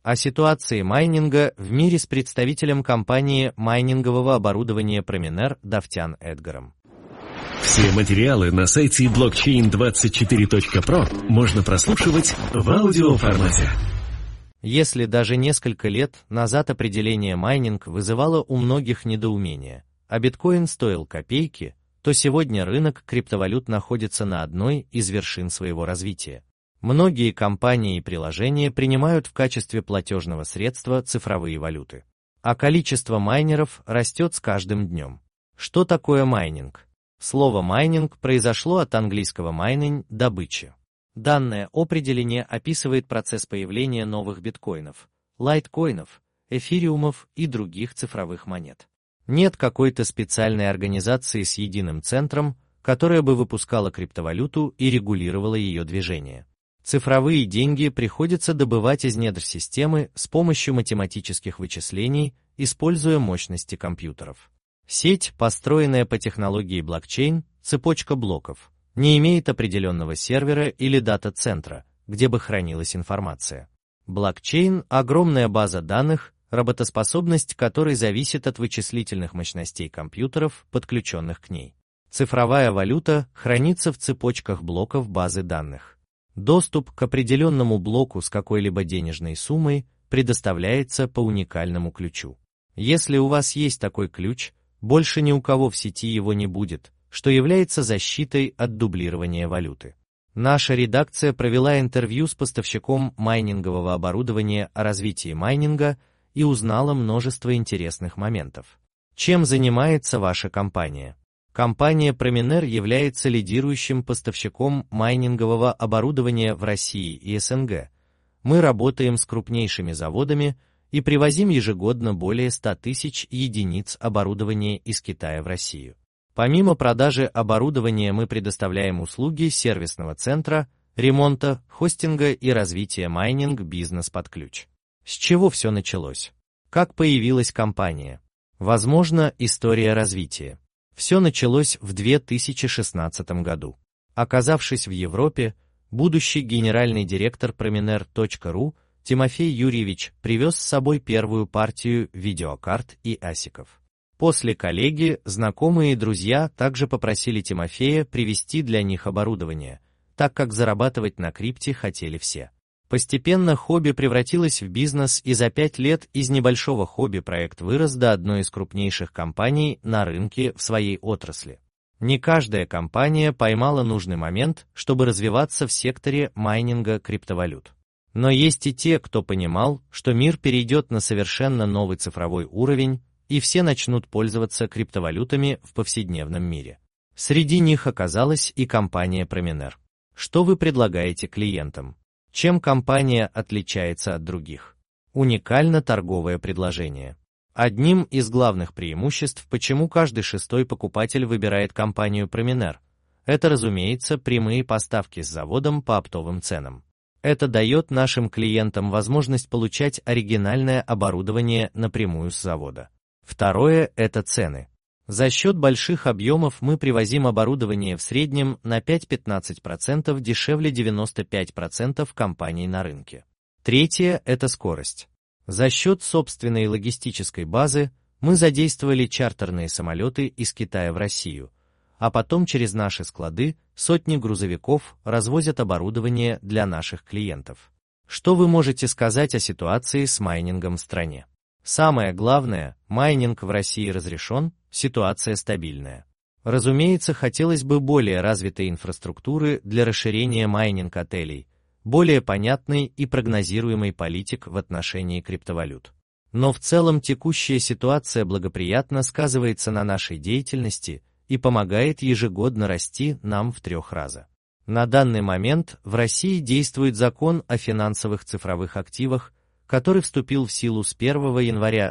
О ситуации майнинга в мире с представителем компании майнингового оборудования Pроминер Давтян Эдгаром. Все материалы на сайте blockchain24.pro можно прослушивать в аудиоформате. Если даже несколько лет назад определение майнинг вызывало у многих недоумение, а биткоин стоил копейки, то сегодня рынок криптовалют находится на одной из вершин своего развития. Многие компании и приложения принимают в качестве платежного средства цифровые валюты. А количество майнеров растет с каждым днем. Что такое майнинг? Слово майнинг произошло от английского mining – добыча. Данное определение описывает процесс появления новых биткоинов, лайткоинов, эфириумов и других цифровых монет. Нет какой-то специальной организации с единым центром, которая бы выпускала криптовалюту и регулировала ее движение. Цифровые деньги приходится добывать из недр системы с помощью математических вычислений, используя мощности компьютеров. Сеть, построенная по технологии блокчейн, цепочка блоков, не имеет определенного сервера или дата-центра, где бы хранилась информация. Блокчейн – огромная база данных, работоспособность которой зависит от вычислительных мощностей компьютеров, подключенных к ней. Цифровая валюта хранится в цепочках блоков базы данных. Доступ к определенному блоку с какой-либо денежной суммой предоставляется по уникальному ключу. Если у вас есть такой ключ, больше ни у кого в сети его не будет, что является защитой от дублирования валюты. Наша редакция провела интервью с поставщиком майнингового оборудования о развитии майнинга и узнала множество интересных моментов. Чем занимается ваша компания? Компания Pроминер является лидирующим поставщиком майнингового оборудования в России и СНГ. Мы работаем с крупнейшими заводами и привозим ежегодно более 100 тысяч единиц оборудования из Китая в Россию. Помимо продажи оборудования мы предоставляем услуги сервисного центра, ремонта, хостинга и развития майнинг-бизнес под ключ. С чего все началось? Как появилась компания? Возможно, история развития. Все началось в 2016 году. Оказавшись в Европе, будущий генеральный директор Pроминер.ру Тимофей Юрьевич привез с собой первую партию видеокарт и асиков. После коллеги, знакомые и друзья также попросили Тимофея привезти для них оборудование, так как зарабатывать на крипте хотели все. Постепенно хобби превратилось в бизнес, и за 5 лет из небольшого хобби проект вырос до одной из крупнейших компаний на рынке в своей отрасли. Не каждая компания поймала нужный момент, чтобы развиваться в секторе майнинга криптовалют. Но есть и те, кто понимал, что мир перейдет на совершенно новый цифровой уровень, и все начнут пользоваться криптовалютами в повседневном мире. Среди них оказалась и компания Pроминер. Что вы предлагаете клиентам? Чем компания отличается от других? Уникально торговое предложение. Одним из главных преимуществ, почему каждый шестой покупатель выбирает компанию Pроминер, это, разумеется, прямые поставки с заводом по оптовым ценам. Это дает нашим клиентам возможность получать оригинальное оборудование напрямую с завода. Второе – это цены. За счет больших объемов мы привозим оборудование в среднем на 5-15% дешевле 95% компаний на рынке. Третье – это скорость. За счет собственной логистической базы мы задействовали чартерные самолеты из Китая в Россию, а потом через наши склады сотни грузовиков развозят оборудование для наших клиентов. Что вы можете сказать о ситуации с майнингом в стране? Самое главное, майнинг в России разрешен, ситуация стабильная. Разумеется, хотелось бы более развитой инфраструктуры для расширения майнинг-отелей, более понятной и прогнозируемой политик в отношении криптовалют. Но в целом текущая ситуация благоприятно сказывается на нашей деятельности и помогает ежегодно расти нам в 3 раза. На данный момент в России действует закон о финансовых цифровых активах, который вступил в силу с 1 января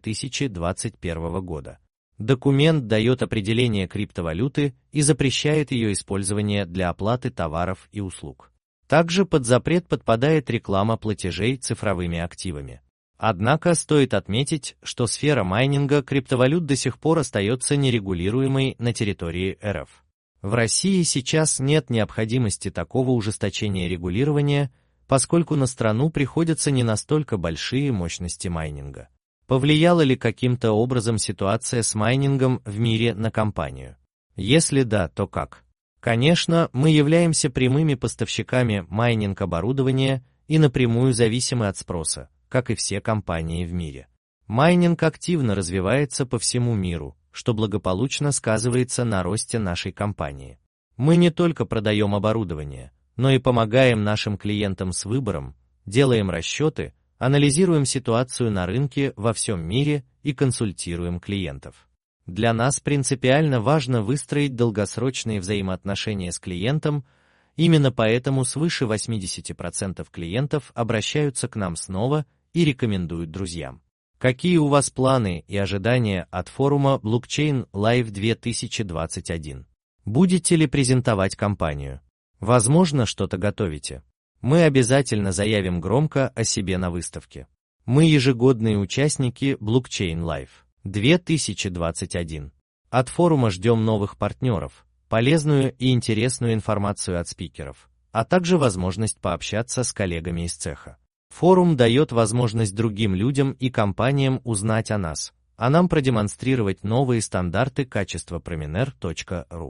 2021 года. Документ дает определение криптовалюты и запрещает ее использование для оплаты товаров и услуг. Также под запрет подпадает реклама платежей цифровыми активами. Однако стоит отметить, что сфера майнинга криптовалют до сих пор остается нерегулируемой на территории РФ. В России сейчас нет необходимости такого ужесточения регулирования, поскольку на страну приходятся не настолько большие мощности майнинга. Повлияла ли каким-то образом ситуация с майнингом в мире на компанию? Если да, то как? Конечно, мы являемся прямыми поставщиками майнинг-оборудования и напрямую зависимы от спроса, как и все компании в мире. Майнинг активно развивается по всему миру, что благополучно сказывается на росте нашей компании. Мы не только продаем оборудование, но и помогаем нашим клиентам с выбором, делаем расчеты, анализируем ситуацию на рынке во всем мире и консультируем клиентов. Для нас принципиально важно выстроить долгосрочные взаимоотношения с клиентом, именно поэтому свыше 80% клиентов обращаются к нам снова и рекомендуют друзьям. Какие у вас планы и ожидания от форума Blockchain Live 2021? Будете ли презентовать компанию? Возможно, что-то готовите. Мы обязательно заявим громко о себе на выставке. Мы ежегодные участники Blockchain Live 2021. От форума ждем новых партнеров, полезную и интересную информацию от спикеров, а также возможность пообщаться с коллегами из цеха. Форум дает возможность другим людям и компаниям узнать о нас, а нам продемонстрировать новые стандарты качества Prominer.ru.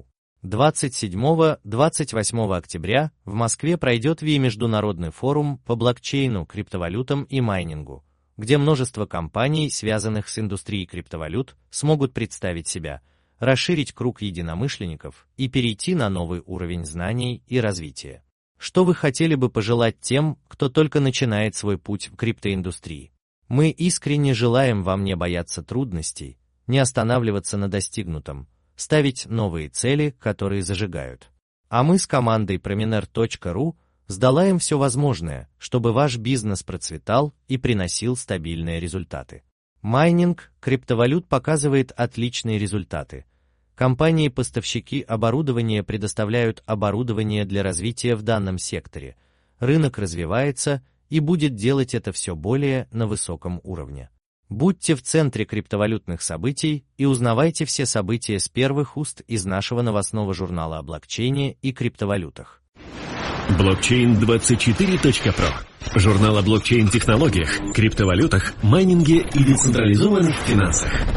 27-28 октября в Москве пройдет международный форум по блокчейну, криптовалютам и майнингу, где множество компаний, связанных с индустрией криптовалют, смогут представить себя, расширить круг единомышленников и перейти на новый уровень знаний и развития. Что вы хотели бы пожелать тем, кто только начинает свой путь в криптоиндустрии? Мы искренне желаем вам не бояться трудностей, не останавливаться на достигнутом, ставить новые цели, которые зажигают. А мы с командой Prominer.ru сделаем все возможное, чтобы ваш бизнес процветал и приносил стабильные результаты. Майнинг криптовалют показывает отличные результаты. Компании-поставщики оборудования предоставляют оборудование для развития в данном секторе. Рынок развивается и будет делать это все более на высоком уровне. Будьте в центре криптовалютных событий и узнавайте все события с первых уст из нашего новостного журнала о блокчейне и криптовалютах. Blockchain24.pro. Журнал о блокчейн-технологиях, криптовалютах, майнинге и децентрализованных финансах.